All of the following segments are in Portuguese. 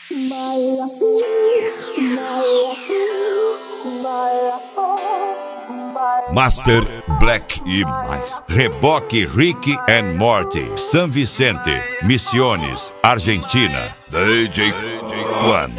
Master Black e mais. Reboque Rick and Morty, San Vicente, Misiones, Argentina. DJ Juan.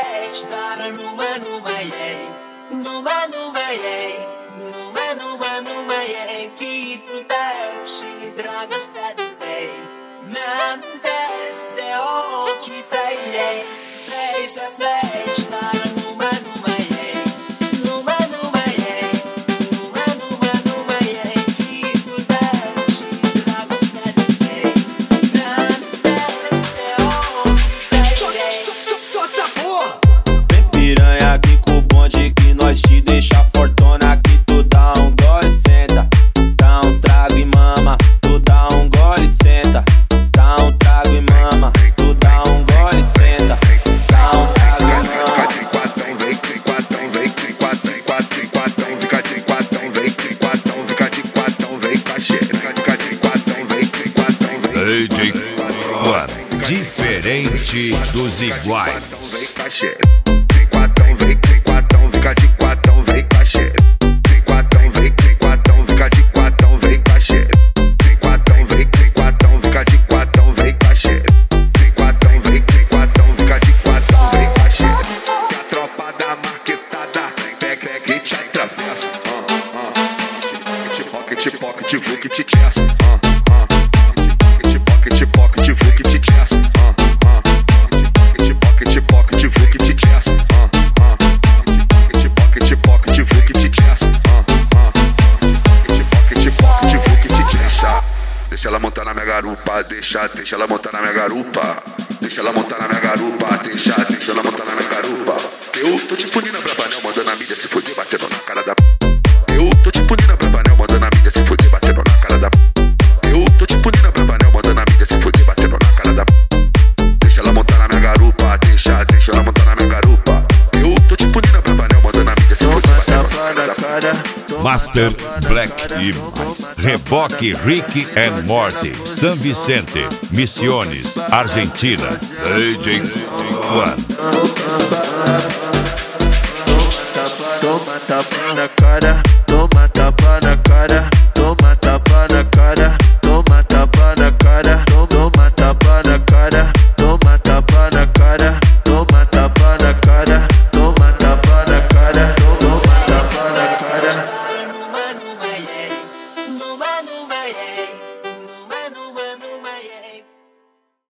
Piranha aqui com o bonde que nós te deixa fortona. Que tu dá um gole, senta. Dá um trago e mama. Tu dá um gole, senta. Dá um trago e mama. Tu dá um gole, senta. Dá um trago e mama. DJ Juan, diferente dos iguais. Pocket, pocket, chess. Pocket, pocket, pocket, chess. Pocket, pocket, pocket, chess. Pocket, pocket, pocket, chess. Pocket, pocket, pocket, chess. Deixa ela montar na minha garupa, deixa ela montar na minha garupa. Deixa ela montar na minha garupa, deixa ela montar na minha garupa. Eu tô te punindo pra panel, mandando a mídia se fuder, batendo na cara da. Eu tô te punindo pra panel, mandando a mídia se fuder, batendo na cara da. Eu tô te punindo pra panel, mandando a mídia se fuder, batendo na cara da. Deixa ela montar na minha garupa, deixa ela montar na minha garupa. Eu tô te punindo pra panel, mandando a mídia se fuder, batendo na cara da. Master Black e mais. Reboque Rick and Morty, San Vicente, Misiones, Argentina. DJ Juan. Toma tapa na cara, toma tapa na cara.